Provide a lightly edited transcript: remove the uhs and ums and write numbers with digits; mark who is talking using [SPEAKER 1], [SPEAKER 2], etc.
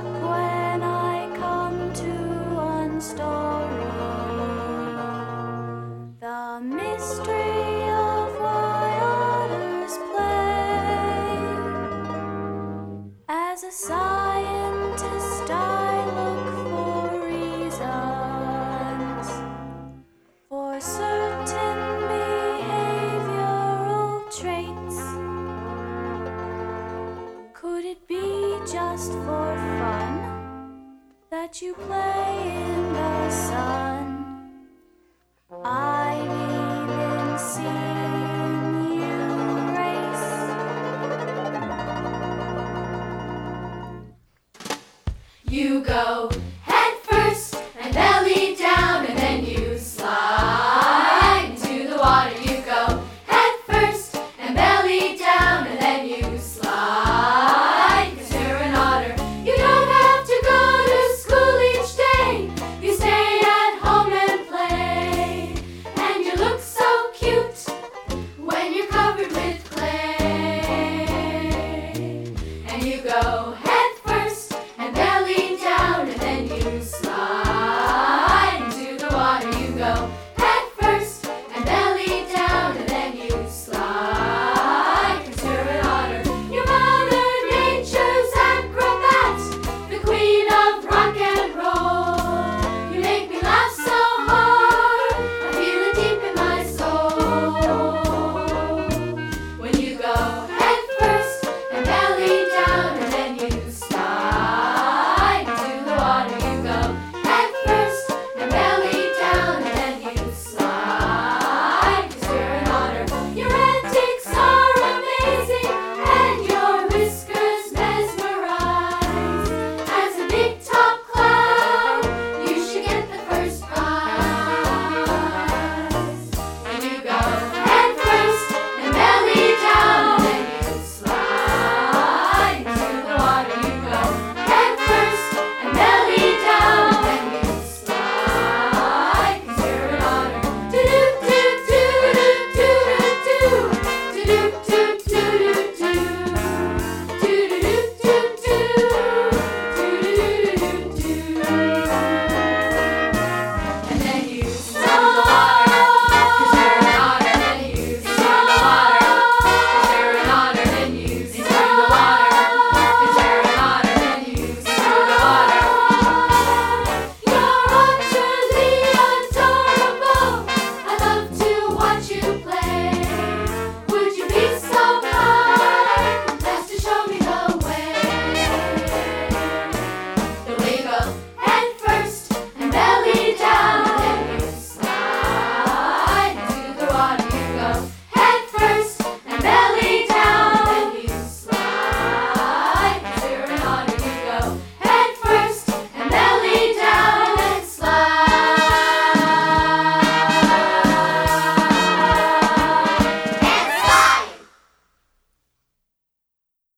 [SPEAKER 1] when I come to one story, the mystery of why otters play. As a scientist, I look for reasons for certain behavioral traits. Could it be just for fun that you play in the sun? I've even seen you race. You go